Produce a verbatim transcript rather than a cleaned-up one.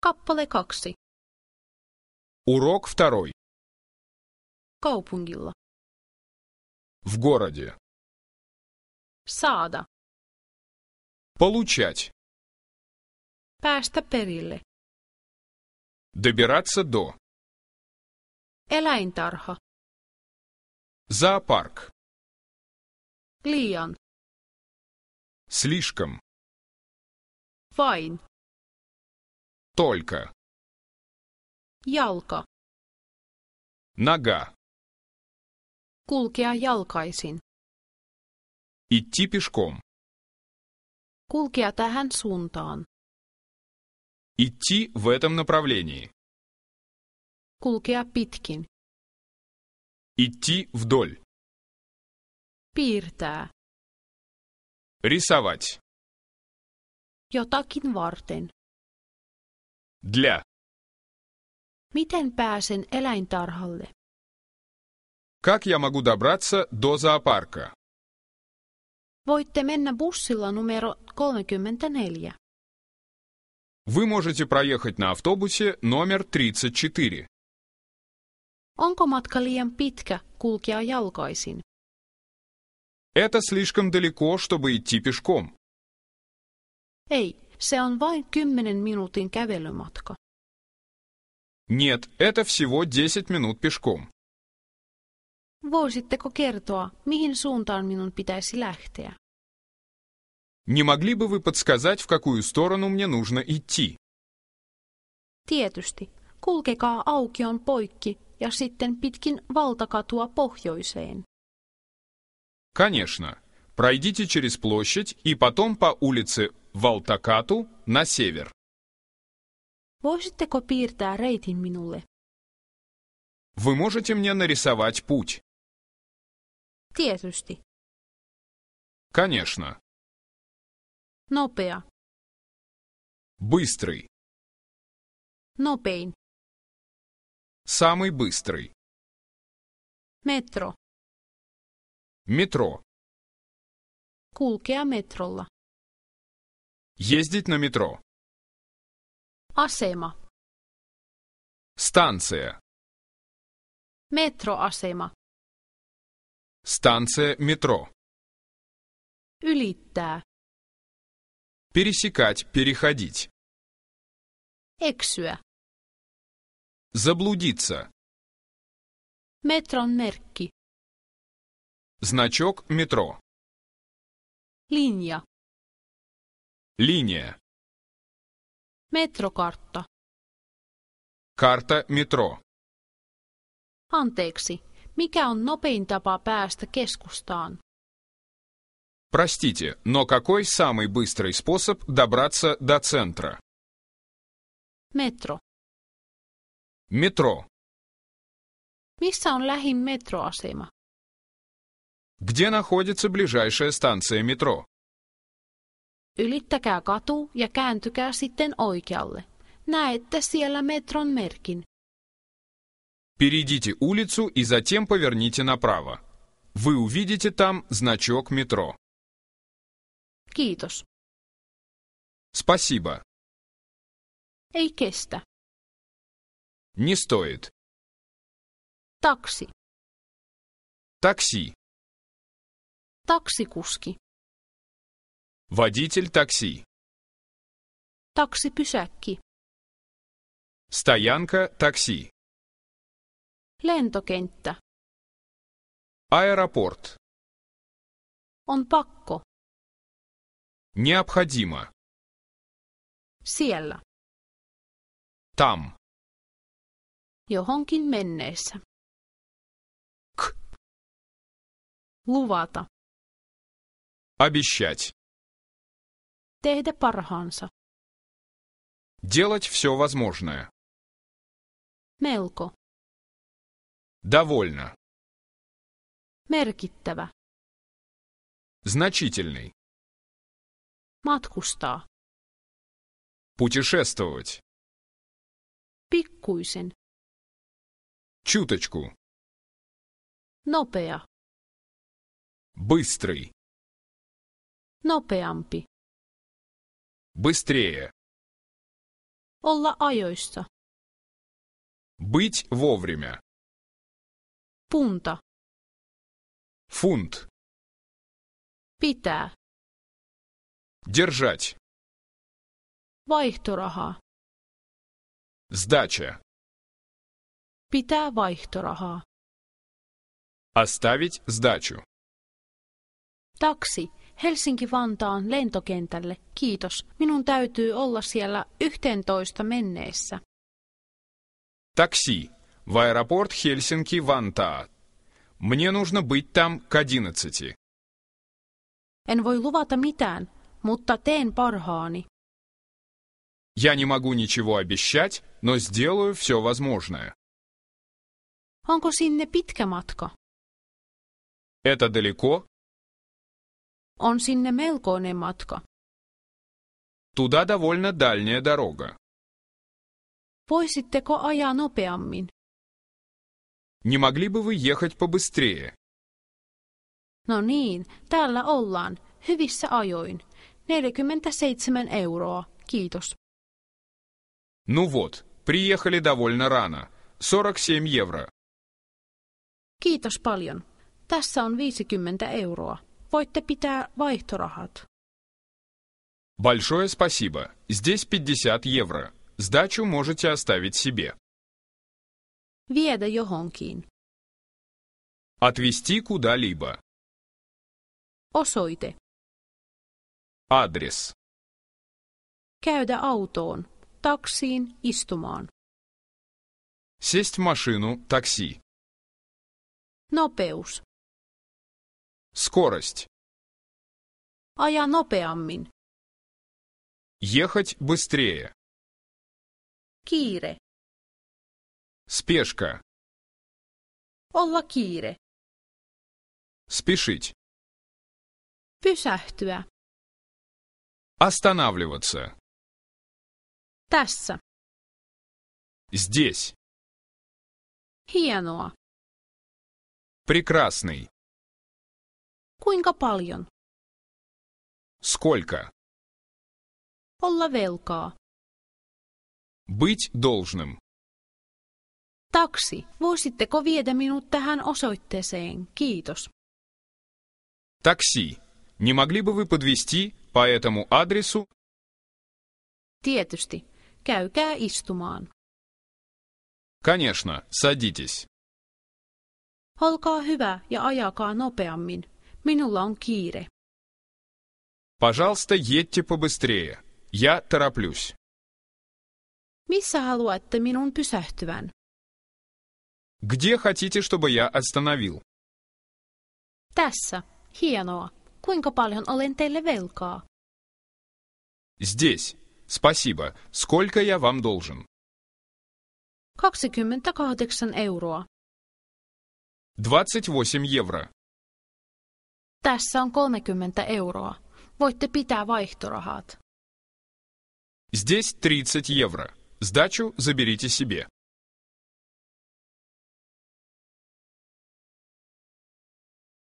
Kappale kaksi. Урок второй. Kaupungilla. В городе. Saada. Получать. Päästä perille. Добираться до. Eläintarha. Зоопарк. Liian. Слишком. Vain. Только. Jalka. Нога. Kulkea jalkaisin. Идти пешком. Kulkea tähän suuntaan. Идти в этом направлении. Kulkea pitkin. Идти вдоль. Piirtää. Рисовать. Jotakin varten. Для. Miten pääsen eläintarhalle? Как я могу добраться до зоопарка? Voitte mennä bussilla numero kolmekymmentäneljä. Вы можете проехать на автобусе номер тридцать четыре. Onko matka liian pitkä kulkea jalkaisin? Это слишком далеко, чтобы идти пешком. Ei, se on vain kymmenen minuutin kävelymatka. Нет, это всего десять минут пешком. Voisitteko kertoa, mihin suuntaan minun pitäisi lähteä? Не могли бы вы подсказать, в какую сторону мне нужно идти? Tietysti. Kulkekaa aukion poikki ja sitten pitkin valtakatua pohjoiseen. Конечно. Пройдите через площадь и потом по улице Валтакату на север. Voisitteko piirtää reitin minulle? Вы можете мне нарисовать путь? Tietysti. Конечно. Nopea. Быстрый. Nopein. Самый быстрый. Metro. Метро. Kulkea metrolla. Ездить на метро. Asema. Станция. Metroasema. Станция метро. Ylittää. Пересекать, переходить. Eksyä. Заблудиться. Metron merkki. Значок метро. Linja. Линия. Metrokartta. Карта метро. Anteeksi, mikä on nopein tapa päästä keskustaan? Простите, но какой самый быстрый способ добраться до центра? Metro. Метро. Missä on lähin metroasema? Где находится ближайшая станция метро? Ylittäkää katu ja kääntykää sitten oikealle. Näette siellä metron merkin. Перейдите улицу и затем поверните направо. Вы увидите там значок метро. Kiitos. Спасибо. Ei kestä. Не стоит. Taksi. Такси. Taksikuski. Водитель такси. Taksipysäkki. Стоянка такси. Lentokenttä. Аэропорт. On pakko. Необходимо. Siellä. Там. Johonkin menneessä. К. Luvata. Обещать. Tehdä parhaansa. Делать все возможное. Melko. Довольно. Merkittävä. Значительный. Matkustaa. Путешествовать. Pikkuisen. Чуточку. Nopea. Быстрый. Nopeampi. Быстрее. Olla ajoissa. Быть вовремя. Punta. Фунт. Pitää. Держать. Vaihtorahaa. Сдача. Pitää vaihtorahaa. Оставить сдачу. Taksi. Helsinki-Vantaan lentokentälle. Kiitos. Minun täytyy olla siellä yhteentoista menneessä. Такси. В аэропорт Хельсинки-Вантаа. Мне нужно быть там к одиннадцати. En voi luvata mitään, mutta teen parhaani. Я не могу ничего обещать, но сделаю все возможное. Onko sinne pitkä matka? Это далеко? On sinne melkoinen matka. Туда довольно дальняя дорога. Voisitteko ajaa nopeammin? Не могли бы вы ехать побыстрее? No niin, täällä ollaan. Hyvissä ajoin. neljäkymmentäseitsemän euroa. Kiitos. Ну вот, приехали довольно рано. сорок семь евро. Kiitos paljon. Tässä on viisikymmentä euroa. Voitte pitää vaihtorahat. Большое спасибо. Здесь пятьдесят евро. Сдачу можете оставить себе. Viedä johonkin. Отвезти куда-либо. Osoite. Адрес. Käydä autoon. Taksiin istumaan. Сесть в машину, такси. Nopeus. Скорость. Aja nopeammin. Ехать быстрее. Kiire. Спешка. Olla kiire. Спешить. Pysähtyä. Останавливаться. Tässä. Здесь. Hienoa. Прекрасный. Kuinka paljon? Сколько? Olla velkaa. Быть должным. Taksi, voisitteko viedä minut tähän osoitteeseen? Kiitos. Такси. Не могли бы вы подвезти по этому адресу? Tietysti. Käykää istumaan. Конечно, садитесь. Olkaa hyvä ja ajakaa nopeammin. Minulla on kiire. Пожалуйста, едьте побыстрее. Я тороплюсь. Missä haluatte minun pysähtyvän? Где хотите, чтобы я остановил? Tässä. Hienoa. Kuinka paljon olen teille velkaa? Здесь. Спасибо. Сколько я вам должен? kaksikymmentäkahdeksan euroa. двадцать восемь евро. Tässä on kolmekymmentä euroa. Voitte pitää vaihtorahat. Здесь тридцать евро. Сдачу заберите себе.